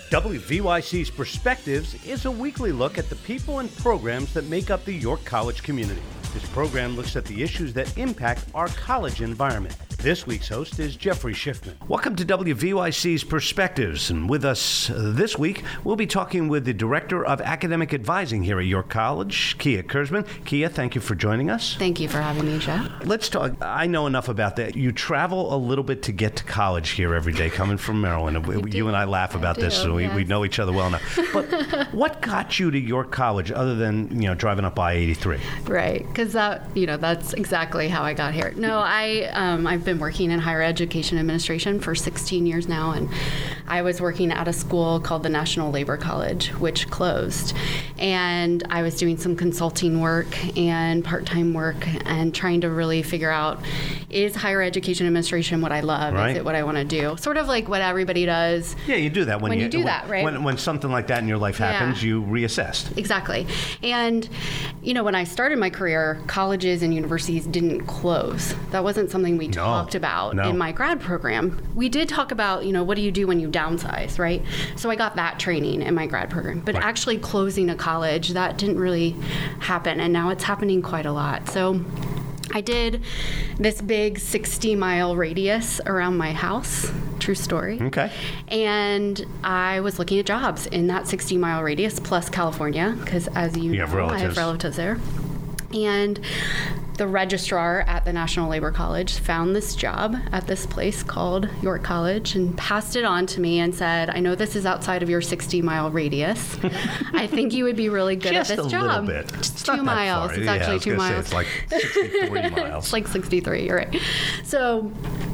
WVYC's Perspectives is a weekly look at the people and programs that make up the York College community. This program looks at the issues that impact our college environment. This week's host is Jeffrey Schiffman. Welcome to WVYC's Perspectives, and with us this week, we'll be talking with the Director of Academic Advising here at York College, Kia Kurzman. Kia, thank you for joining us. Thank you for having me, Jeff. Let's talk. I know enough about that. You travel a little bit to get to college here every day, coming from Maryland. You and I laugh about this, so we know each other well enough. But what got you to York College other than, driving up I-83? Right, because that's exactly how I got here. No, I've been working in higher education administration for 16 years now, and I was working at a school called the National Labor College, which closed. And I was doing some consulting work and part-time work and trying to really figure out, is higher education administration what I love? Right. Is it what I want to do? Sort of like what everybody does. Yeah, you do that when you do that, right? When something like that in your life happens, you reassess. Exactly. And, when I started my career, colleges and universities didn't close. That wasn't something we talked about in my grad program. We did talk about, what do you do when you downsize, right? So I got that training in my grad program. But actually closing a college, that didn't really happen. And now it's happening quite a lot. So I did this big 60-mile radius around my house. True story. Okay. And I was looking at jobs in that 60-mile radius plus California, because as you know, I have relatives there. And the registrar at the National Labor College found this job at this place called York College and passed it on to me and said, I know this is outside of your 60-mile radius. I think you would be really good at this job. Just a little bit. It's 2 miles. It's actually 2 miles. It's like 63 miles. It's like 63, you're right. So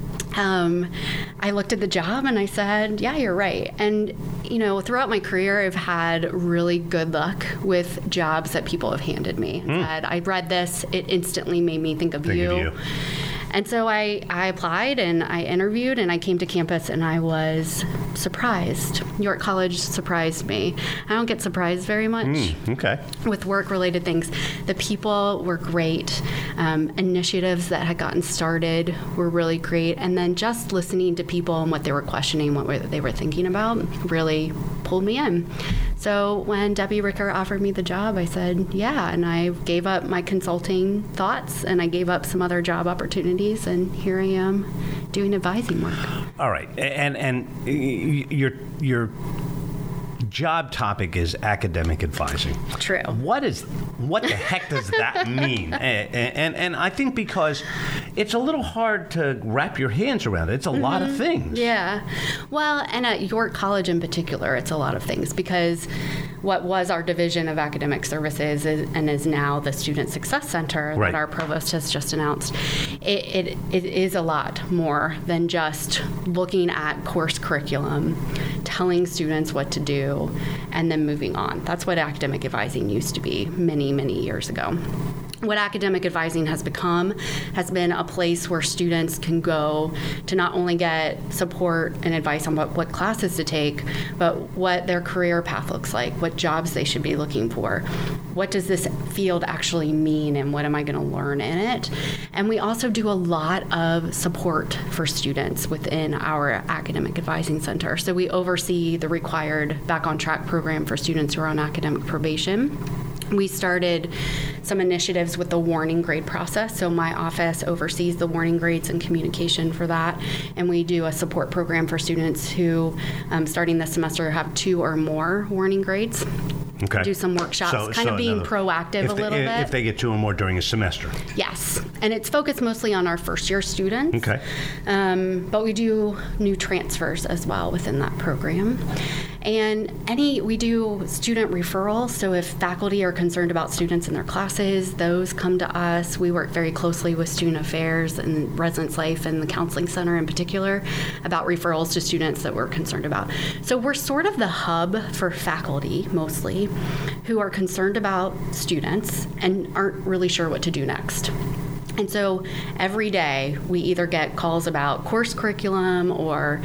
I looked at the job and I said, yeah, you're right. And, throughout my career, I've had really good luck with jobs that people have handed me. Said, I read this, it instantly made me think of you. And so I applied and I interviewed and I came to campus and I was surprised. York College surprised me. I don't get surprised very much with work-related things. The people were great. Initiatives that had gotten started were really great. And then just listening to people and what they were questioning, what they were thinking about, really pulled me in. So when Debbie Ricker offered me the job, I said, yeah, and I gave up my consulting thoughts and I gave up some other job opportunities, and here I am doing advising work. All right, and your job topic is academic advising. True. What the heck does that mean? And I think because it's a little hard to wrap your hands around it. It's a lot of things. Yeah. Well, and at York College in particular, it's a lot of things because what was our division of academic services and is now the Student Success Center that our provost has just announced, it is a lot more than just looking at course curriculum, telling students what to do, and then moving on. That's what academic advising used to be many, many years ago. What academic advising has become has been a place where students can go to not only get support and advice on what classes to take, but what their career path looks like, what jobs they should be looking for, what does this field actually mean, and what am I going to learn in it. And we also do a lot of support for students within our academic advising center. So we oversee the required Back on Track program for students who are on academic probation. We started some initiatives with the warning grade process. So my office oversees the warning grades and communication for that. And we do a support program for students who, starting this semester, have 2 or more warning grades. Okay. Do some workshops, being proactive a little bit. If they get 2 or more during a semester. Yes. And it's focused mostly on our first-year students. Okay. But we do new transfers as well within that program. And we do student referrals. So if faculty are concerned about students in their classes, those come to us. We work very closely with Student Affairs and Residence Life and the Counseling Center in particular about referrals to students that we're concerned about. So we're sort of the hub for faculty, mostly, who are concerned about students and aren't really sure what to do next. And so every day we either get calls about course curriculum or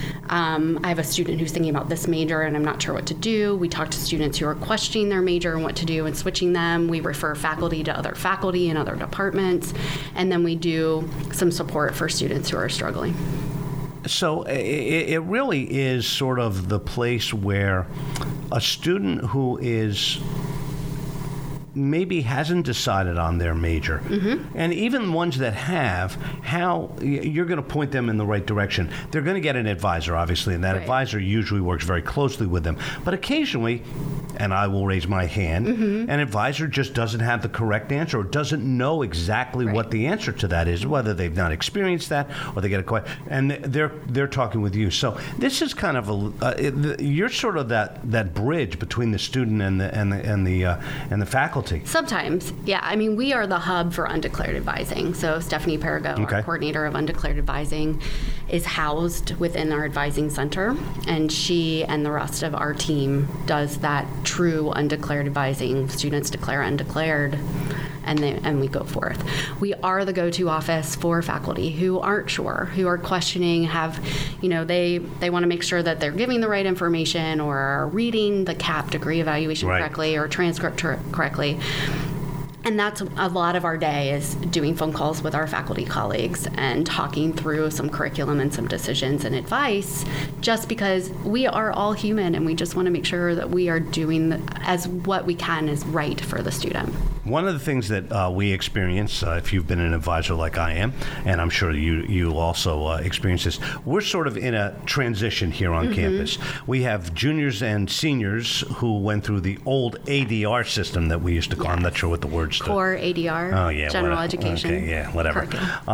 I have a student who's thinking about this major and I'm not sure what to do. We talk to students who are questioning their major and what to do and switching them. We refer faculty to other faculty in other departments. And then we do some support for students who are struggling. So it really is sort of the place where a student who is maybe hasn't decided on their major, and even ones that have, how you're going to point them in the right direction. They're going to get an advisor, obviously, and that advisor usually works very closely with them. But occasionally, and I will raise my hand, an advisor just doesn't have the correct answer or doesn't know exactly what the answer to that is, whether they've not experienced that or they get a question, and they're talking with you. So this is kind of you're sort of that bridge between the student and the faculty. Sometimes, yeah. I mean, we are the hub for undeclared advising. So Stephanie Perigo, our coordinator of undeclared advising, is housed within our advising center, and she and the rest of our team does that true undeclared advising. Students declare undeclared, and we go forth. We are the go-to office for faculty who aren't sure, who are questioning, they want to make sure that they're giving the right information or are reading the CAP degree evaluation correctly or transcript correctly. And that's a lot of our day, is doing phone calls with our faculty colleagues and talking through some curriculum and some decisions and advice, just because we are all human and we just want to make sure that we are doing as what we can is right for the student. One of the things that we experience, if you've been an advisor like I am, and I'm sure you also experience this, we're sort of in a transition here on campus. We have juniors and seniors who went through the old ADR system that we used to call, I'm not sure what the word stood. Core ADR, general education. Okay, yeah, whatever.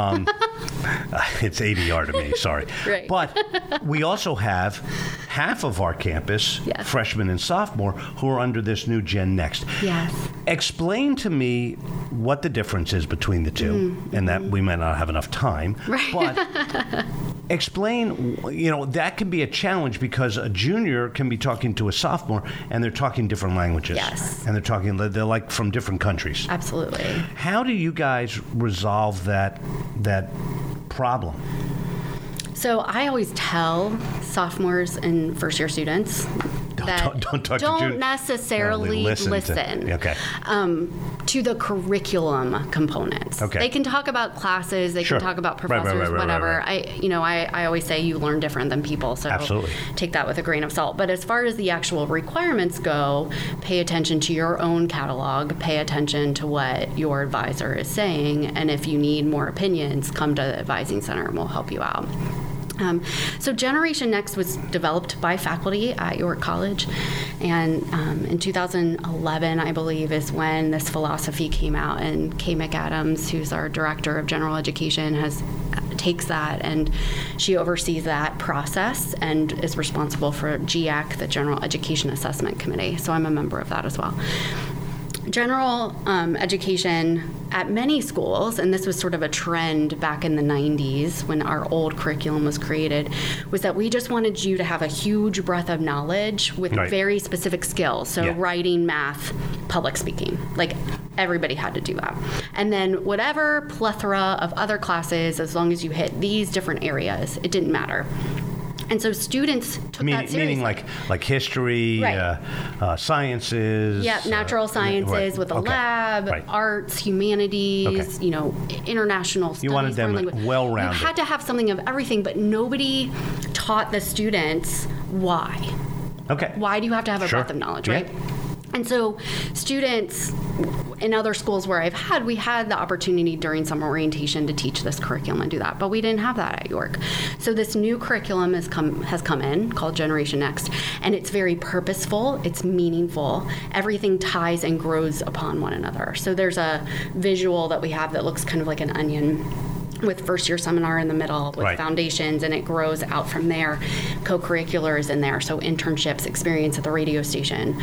It's ADR to me, sorry. Right. But we also have half of our campus, freshmen and sophomore, who are under this new Gen Next. Yes. Explain to me what the difference is between the two, and that we might not have enough time, but explain, that can be a challenge because a junior can be talking to a sophomore and they're talking different languages. Yes. And they're like from different countries. Absolutely. How do you guys resolve that problem? So I always tell sophomores and first-year students that don't necessarily listen to the curriculum components. Okay. They can talk about classes, they can talk about professors, whatever. I always say you learn different than people, so absolutely take that with a grain of salt. But as far as the actual requirements go, pay attention to your own catalog, pay attention to what your advisor is saying, and if you need more opinions, come to the advising center and we'll help you out. So Generation Next was developed by faculty at York College, and in 2011, I believe, is when this philosophy came out, and Kay McAdams, who's our Director of General Education, takes that, and she oversees that process and is responsible for GEAC, the General Education Assessment Committee, so I'm a member of that as well. General education at many schools, and this was sort of a trend back in the 90s when our old curriculum was created, was that we just wanted you to have a huge breadth of knowledge with very specific skills. So writing, math, public speaking, like everybody had to do that. And then whatever plethora of other classes, as long as you hit these different areas, it didn't matter. And so students took that seriously. Meaning like history, sciences. Yeah, natural sciences with a lab, arts, humanities, international studies. You wanted them well-rounded. You had to have something of everything, but nobody taught the students why. Okay. Why do you have to have a breadth of knowledge, right? And so students in other schools where we had the opportunity during summer orientation to teach this curriculum and do that, but we didn't have that at York. So this new curriculum has come in called Generation Next, and it's very purposeful, it's meaningful, everything ties and grows upon one another. So there's a visual that we have that looks kind of like an onion, with first year seminar in the middle, with foundations, and it grows out from there. Co-curriculars in there, so internships, experience at the radio station,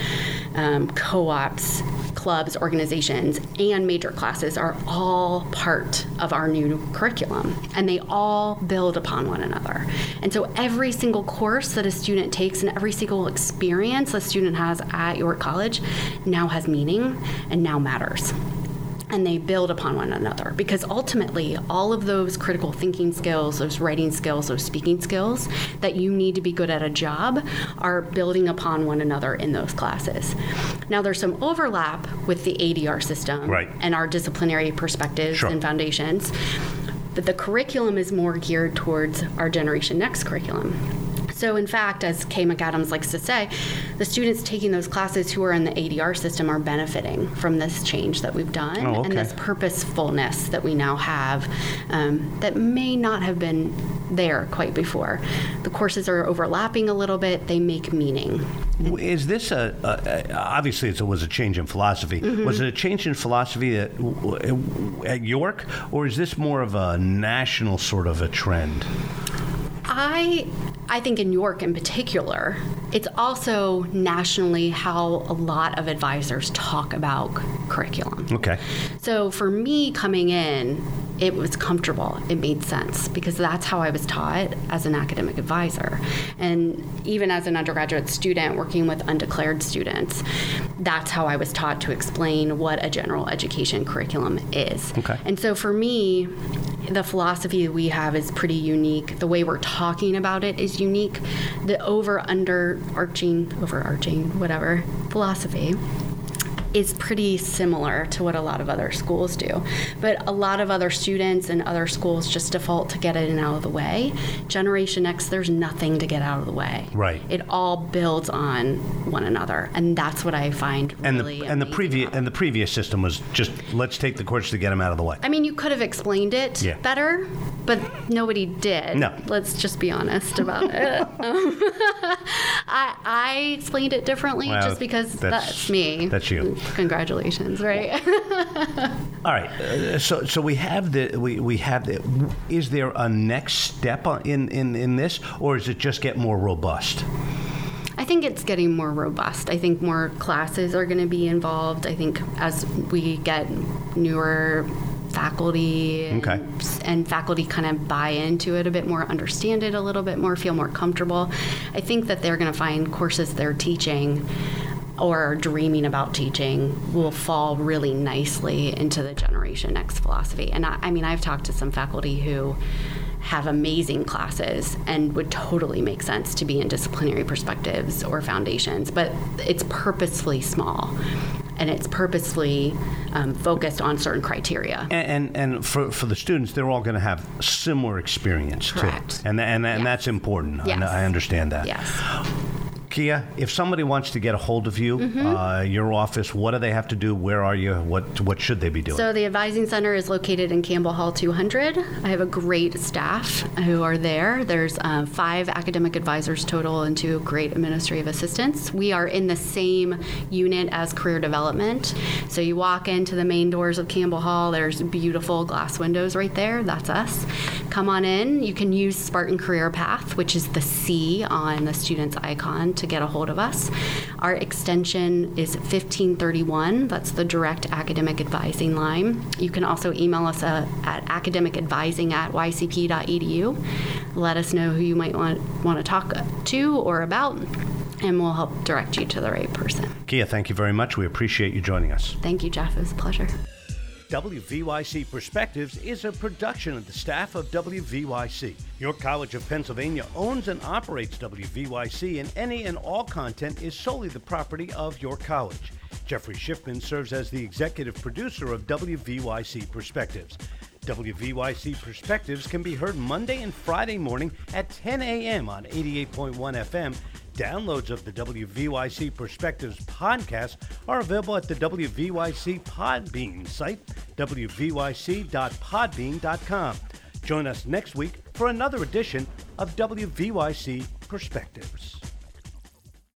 co-ops, clubs, organizations, and major classes are all part of our new curriculum, and they all build upon one another. And so every single course that a student takes and every single experience a student has at York College now has meaning and now matters. And they build upon one another, because ultimately all of those critical thinking skills, those writing skills, those speaking skills that you need to be good at a job are building upon one another in those classes. Now there's some overlap with the ADR system and our disciplinary perspectives and foundations. but the curriculum is more geared towards our Generation Next curriculum. So in fact, as Kay McAdams likes to say, the students taking those classes who are in the ADR system are benefiting from this change that we've done and this purposefulness that we now have that may not have been there quite before. The courses are overlapping a little bit. They make meaning. Is this obviously it was a change in philosophy. Mm-hmm. Was it a change in philosophy at York, or is this more of a national sort of a trend? I think in York in particular, it's also nationally how a lot of advisors talk about curriculum. Okay. So for me coming in, it was comfortable. It made sense because that's how I was taught as an academic advisor. And even as an undergraduate student working with undeclared students, that's how I was taught to explain what a general education curriculum is. Okay. And so for me, the philosophy we have is pretty unique. The way we're talking about it is unique. The overarching philosophy is pretty similar to what a lot of other schools do. But a lot of other students and other schools just default to get it in out of the way. Generation X, there's nothing to get out of the way. Right. It all builds on one another, and that's what I find really and the previous system was just let's take the course to get them out of the way. I mean, you could have explained it better, but nobody did. No. Let's just be honest about it. I explained it differently just because that's me. That's you. Congratulations, right? All right. So we have the. Is there a next step in this, or is it just get more robust? I think it's getting more robust. I think more classes are going to be involved. I think as we get newer faculty and faculty kind of buy into it a bit more, understand it a little bit more, feel more comfortable, I think that they're going to find courses they're teaching or dreaming about teaching will fall really nicely into the Generation Next philosophy. And I mean, I've talked to some faculty who have amazing classes and would totally make sense to be in disciplinary perspectives or foundations, but it's purposefully small. And it's purposefully focused on certain criteria. And for the students, they're all going to have similar experience, correct, too. And that's important. Yes. I understand that. Yes. Kia, if somebody wants to get a hold of you, your office, what do they have to do? Where are you? What should they be doing? So the Advising Center is located in Campbell Hall 200. I have a great staff who are there. There's 5 academic advisors total and 2 great administrative assistants. We are in the same unit as career development. So you walk into the main doors of Campbell Hall, there's beautiful glass windows right there. That's us. Come on in. You can use Spartan Career Path, which is the C on the student's icon, to get a hold of us. Our extension is 1531. That's the direct academic advising line. You can also email us at academicadvising@ycp.edu. Let us know who you might want to talk to or about, and we'll help direct you to the right person. Kia, thank you very much. We appreciate you joining us. Thank you, Jeff. It was a pleasure. WVYC Perspectives is a production of the staff of WVYC. York College of Pennsylvania owns and operates WVYC, and any and all content is solely the property of York College. Jeffrey Schiffman serves as the executive producer of WVYC Perspectives. WVYC Perspectives can be heard Monday and Friday morning at 10 a.m. on 88.1 FM. Downloads of the WVYC Perspectives podcast are available at the WVYC Podbean site, wvyc.podbean.com. Join us next week for another edition of WVYC Perspectives.